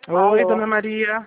Oi, Alô? dona Maria.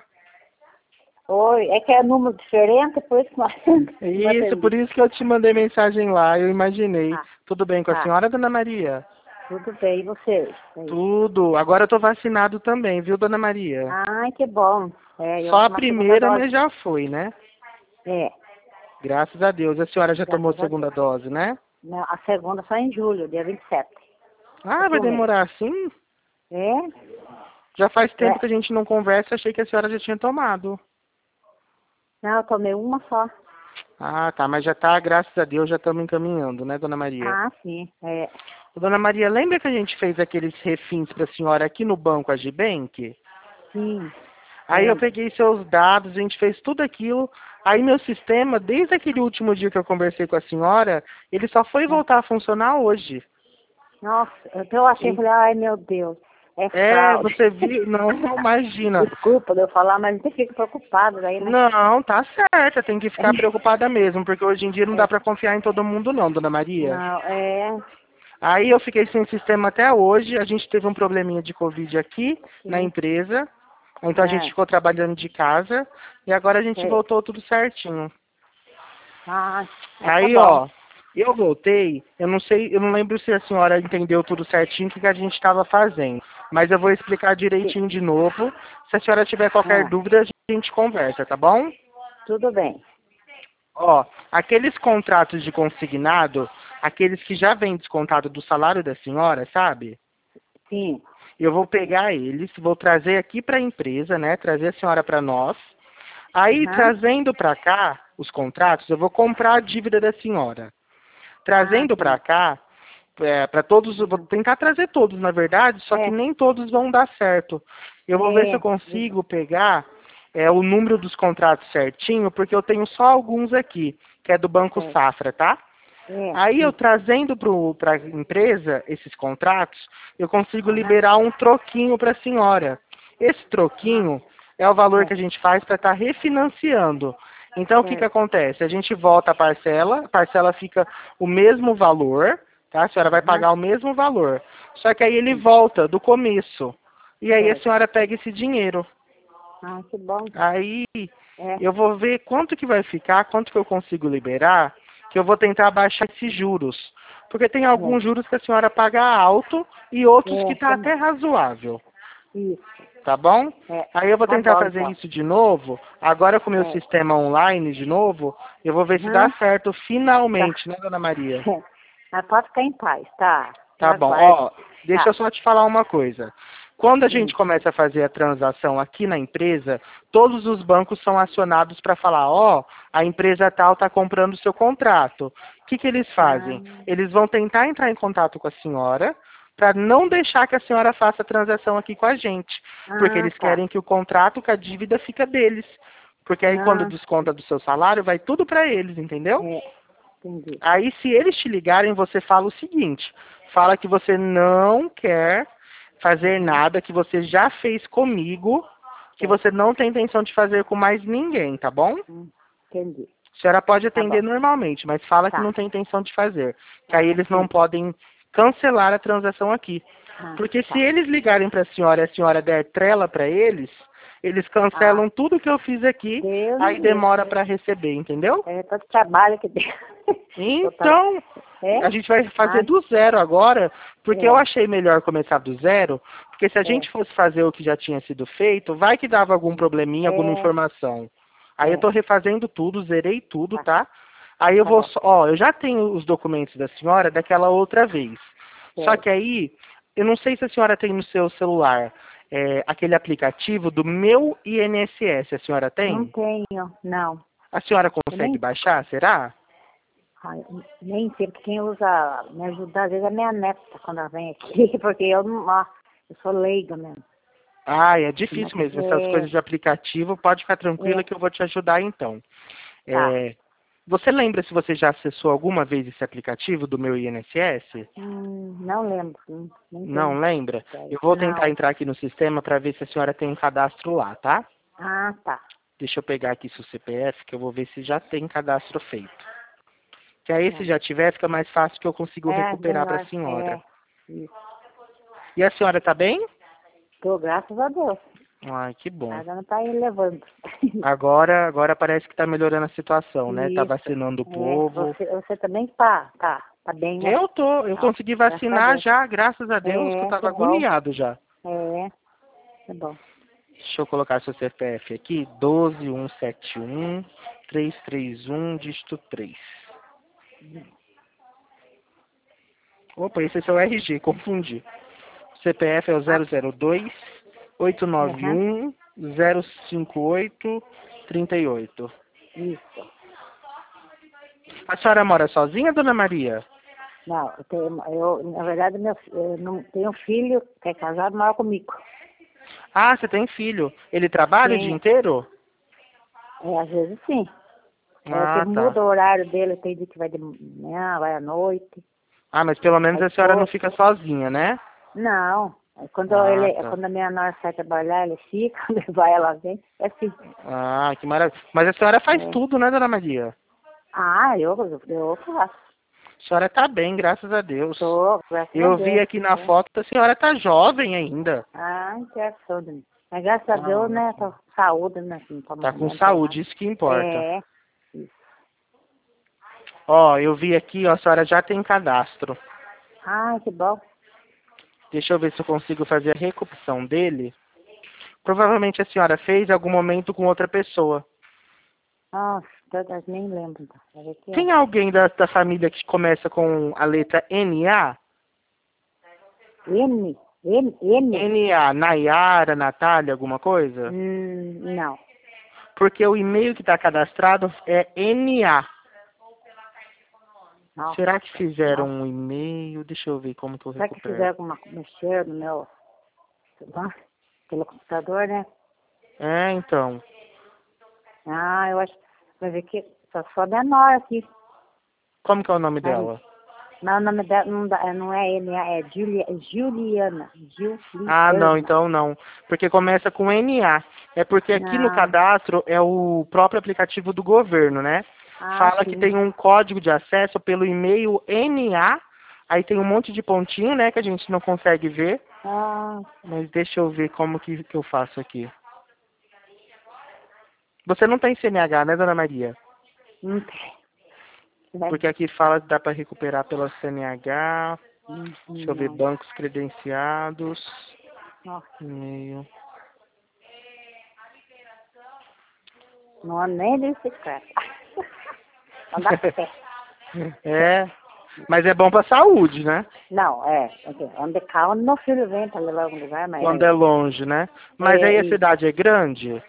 Oi, é que é número diferente, por isso que não Isso, por atendi. isso que eu te mandei mensagem lá, eu imaginei. Ah, Tudo bem com a tá. senhora, dona Maria? Tudo bem, e vocês? Aí. Tudo. Agora eu tô vacinado também, viu, dona Maria? Ai, que bom. É, eu Só vou a tomar a segunda primeira, dose. mas já foi, né? É, Graças a Deus. A senhora já tomou a graças a segunda Deus. dose, né? Não, a segunda só em julho, dia 27. Ah, vai Outro mês. demorar assim? É? Já faz tempo É. que a gente não conversa, achei que a senhora já tinha tomado. Não, eu tomei uma só. Ah, tá, mas já tá, graças a Deus, já estamos encaminhando, né, dona Maria? Ah, sim. É. Dona Maria, lembra que a gente fez aqueles refins para a senhora aqui no banco Agibank? Sim, Aí eu lembro. peguei seus dados, a gente fez tudo aquilo. Aí meu sistema, desde aquele último dia que eu conversei com a senhora, ele só foi É. voltar a funcionar hoje. Nossa, eu achei, E- falei, ai meu Deus, é É, fraude. você viu? Não, imagina. Desculpa de eu falar, mas você fica preocupado daí, né? Não, tá certa, tem que ficar preocupada mesmo, porque hoje em dia não dá É. pra confiar em todo mundo não, dona Maria. Não, é. Aí eu fiquei sem sistema até hoje, a gente teve um probleminha de Covid aqui na Sim. empresa, então a gente É. ficou trabalhando de casa, e agora a gente É. voltou tudo certinho. Ah, tá Aí, bom. ó, eu voltei, eu não sei, eu não lembro se a senhora entendeu tudo certinho o que a gente estava fazendo, mas eu vou explicar Sim. direitinho de novo. Se a senhora tiver qualquer Ah, dúvida, a gente conversa, tá bom? tudo bem. Ó, aqueles contratos de consignado, aqueles que já vêm descontado do salário da senhora, sabe? Sim. Eu vou pegar eles, vou trazer aqui para a empresa, né? Trazer a senhora para nós. Aí, Aham. trazendo para cá os contratos, eu vou comprar a dívida da senhora. Ah, Trazendo para sim. cá, para todos, eu vou Uhum. tentar trazer todos, na verdade, só que É. nem todos vão dar certo. Eu vou ver se eu É. consigo pegar o número dos contratos certinho, porque eu tenho só alguns aqui, que é do Banco É. Safra, tá? É. Aí eu Sim. trazendo para a empresa esses contratos, eu consigo Aham. liberar um troquinho para a senhora. Esse Ah, troquinho é o valor que é. a gente faz para estar refinanciando. Então o que que Certo. acontece? A gente volta a parcela fica o mesmo valor, tá? A senhora vai Aham. pagar o mesmo valor. Só que aí ele Sim. volta do começo. E aí a Certo. senhora pega esse dinheiro. Ah, que bom. Aí É. eu vou ver quanto que vai ficar, quanto que eu consigo liberar, que eu vou tentar baixar esses juros. Porque tem É. alguns juros que a senhora paga alto e outros que É. está até razoável, Isso. tá bom? É. Aí eu vou Tá tentar bom, fazer então. isso de novo, agora com o meu É. sistema online de novo, eu vou ver se dá Aham. certo Tá. finalmente, né, dona Maria? Mas pode ficar em paz, tá? Eu Tá bom. aguardo. Ó, deixa eu Tá. só te falar uma coisa. Quando a gente Sim. começa a fazer a transação aqui na empresa, todos os bancos são acionados para falar, ó, a empresa tal está comprando o seu contrato. O que que eles Ah, fazem? Eles vão tentar entrar em contato com a senhora para não deixar que a senhora faça a transação aqui com a gente, porque ah, eles tá. querem que o contrato com a dívida fica deles. Porque aí quando Ah, desconta do seu salário, vai tudo para eles, entendeu? é. Entendi. Aí, se eles te ligarem, você fala o seguinte: fala que você não quer fazer Uhum. nada que você já fez comigo, que Certo. você não tem intenção de fazer com mais ninguém, tá bom? Entendi. A senhora pode Tá atender bom. normalmente, mas fala que Tá. não tem intenção de fazer. Que aí Ah, eles não sim. podem cancelar a transação aqui. Ah, Porque se tá. eles ligarem para a senhora e a senhora der trela para eles Ah, cancelam tudo que eu fiz aqui, Deus me aí livre. demora para receber, entendeu? É todo trabalho que deu. Total. Então, É? a gente vai fazer Ah, do zero agora, porque eu é. achei melhor começar do zero, porque se a É. gente fosse fazer o que já tinha sido feito, vai que dava algum probleminha, alguma É. informação. Aí eu É. tô refazendo tudo, zerei tudo, Tá. tá? Aí eu Tá vou, bom. ó, eu já tenho os documentos da senhora daquela outra vez. Só que Certo. aí, eu não sei se a senhora tem no seu celular aquele aplicativo do meu INSS, a senhora Não tem? tenho, não. A senhora Eu consegue nem, baixar, será? nem sei, porque quem usa, me ajuda às vezes é minha neta quando ela vem aqui, porque eu não, ó, eu sou leiga mesmo. Ah, é Mas difícil mesmo. Essas coisas de aplicativo, pode ficar tranquila é, que eu vou te ajudar então. tá. É, você lembra se você já acessou alguma vez esse aplicativo do meu INSS? Não lembro, nem Não tenho lembra? ideia. Eu vou tentar Não. entrar aqui no sistema para ver se a senhora tem um cadastro lá, tá? Ah, tá. Deixa eu pegar aqui seu CPF, que eu vou ver se já tem cadastro feito. Que aí, se Tá. já tiver, fica mais fácil que eu consigo É, recuperar para a melhor, senhora. é. Isso. E a senhora tá bem? Tô, graças a Deus. Ai, que bom. Nada não tá elevando. Agora parece que tá melhorando a situação, né? Tá Isso. vacinando o É, povo. você também tá bem, né? Eu Ó, consegui graças a vacinar Deus. já, graças a Deus, que eu É, que tava bom. agoniado já. É, que bom. Deixa eu colocar seu CPF aqui, 12171-331, dígito 3. Opa, esse é seu RG, confundi. CPF é o Ah, aham, 002-891-058-38. isso. A senhora mora sozinha, dona Maria? Não, na verdade, eu não tenho um filho que é casado, mora comigo. Ah, você tem filho. Ele trabalha o dia Tem, inteiro? às vezes sim. É que Ah, tá. muda o horário dele, tem dia que vai de manhã, vai à noite. Ah, mas pelo menos Aí a senhora não pô, fica sozinha, né? não. Ah, tá. Quando a minha nora sai trabalhar, ele fica, quando ele vai, ela vem. É assim. Ah, que maravilha. Mas a senhora faz É. tudo, né, dona Maria? Ah, eu faço. A senhora tá bem, graças a Deus. Tô, graças a Eu vi Deus. aqui na É. foto que a senhora tá jovem ainda. Ah, interação de mim. Mas graças a Deus, Ah, né, tô com saúde, né, assim, não tô tá com morrendo, tem nada. saúde, isso que importa. É, isso. Ó, eu vi aqui, ó, a senhora já tem cadastro. Ah, que bom. Deixa eu ver se eu consigo fazer a recuperação dele. Provavelmente a senhora fez em algum momento com outra pessoa. Nossa, eu nem lembro. Então. Deixa eu ver aqui, Tem ó. alguém da família que começa com a letra NA? N? NA, Nayara, Natália, alguma coisa? Não. Porque o e-mail que está cadastrado é NA. Nossa, Será que fizeram nossa. um e-mail? Deixa eu ver como que eu Será que recupero. fizer alguma mexer no meu, sei lá, pelo computador, né? É, então. Ah, eu acho, vai ver que só menor aqui. Como que é o nome Mas, dela? mas o nome dela não é N, é Juliana. Ah, não, Juliana. então não. Porque começa com NA. É porque aqui no Não. cadastro é o próprio aplicativo do governo, né? Ah, Fala que sim. tem um código de acesso pelo e-mail NA. Aí tem um monte de pontinho, né, que a gente não consegue ver. Ah, Mas deixa eu ver como que eu faço aqui. Você não tem CNH, né, dona Maria? não tem. Né? Porque aqui fala que dá para recuperar pela CNH. Deixa eu ver, Não. bancos credenciados. Nossa, E-mail. não é nem bicicleta. Não dá pé. É, mas é bom pra saúde, né? Não, onde cá, onde meu filho vem para levar algum lugar, mas Quando é longe, né? Mas aí a isso. cidade é grande?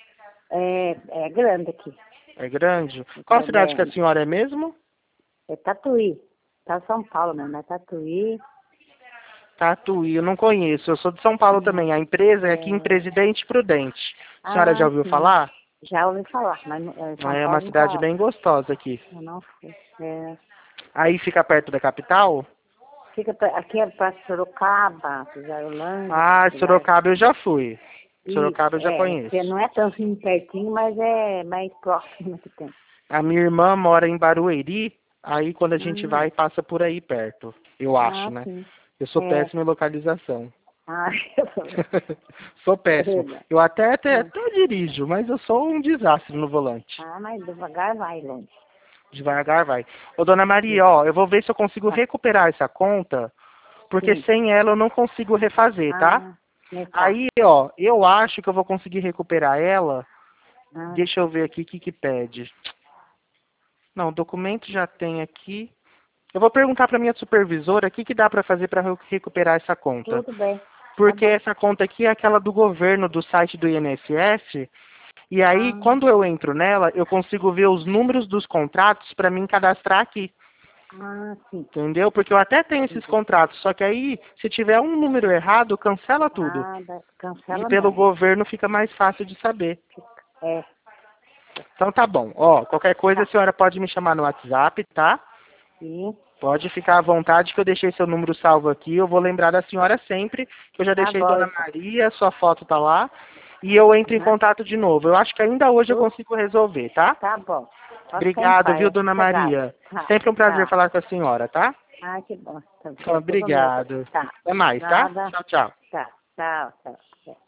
É grande aqui. É grande? Qual cidade que a É, senhora é mesmo? é Tatuí. Tá São Paulo mesmo, é Tatuí. Tatuí, eu não conheço. Eu sou de São Paulo Hum, também. A empresa é aqui em É, Presidente Prudente. A senhora já ah, ouviu sim. falar? Já ouvi falar, mas São É Paulo uma cidade nunca, bem gostosa aqui. eu não fui. É, Aí fica perto da capital? aqui é para Sorocaba, Fizarolândia, Ah, esse lugar. Sorocaba eu já fui. Sorocaba Isso, eu já que conheço. não é tão assim pertinho, mas é mais próximo que tem. A minha irmã mora em Barueri, aí quando a gente Hum, vai, passa por aí perto. Eu acho, ah, né? sim. Eu sou É, péssimo em localização. ah, eu também. Sou É péssimo. verdade. Eu até Hum. dirijo, mas eu sou um desastre no volante. Ah, mas devagar vai longe. Devagar vai. Ô, dona Maria, Isso. ó, eu vou ver se eu consigo Ah, recuperar essa conta, porque sim. sem ela eu não consigo refazer, tá? Ah, né, tá. Aí, ó, eu acho que eu vou conseguir recuperar ela. Ah, Deixa eu ver aqui o que que pede. Não, o documento já tem aqui. Eu vou perguntar para minha supervisora o que que dá para fazer para recuperar essa conta. tudo bem. Tá Porque bom. essa conta aqui é aquela do governo, do site do INSS. E aí, Ah, quando eu entro nela, eu consigo ver os números dos contratos para mim cadastrar aqui. sim. Entendeu? Porque eu até tenho esses Entendi. contratos, só que aí, se tiver um número errado, cancela tudo. Ah, E cancela pelo mesmo. governo fica mais fácil de saber. É, Então tá bom. Ó, qualquer coisa a tá. senhora pode me chamar no WhatsApp, tá? Sim, Pode ficar à vontade que eu deixei seu número salvo aqui. Eu vou lembrar da senhora sempre, que eu já tá deixei bom, Dona então. Maria, sua foto tá lá. E eu entro em Aham. contato de novo. Eu acho que ainda hoje eu Tudo, consigo resolver, tá? tá bom. Pode ficar em Obrigado, paz, viu, é Dona sossegado. Maria? Tá, Sempre um prazer tá. falar com a senhora, tá? Ah, que bom. Tá, Então, tudo meu. obrigado. Tá. Até mais, tá? Nada. Tchau, tchau. Tá. Tchau, tchau.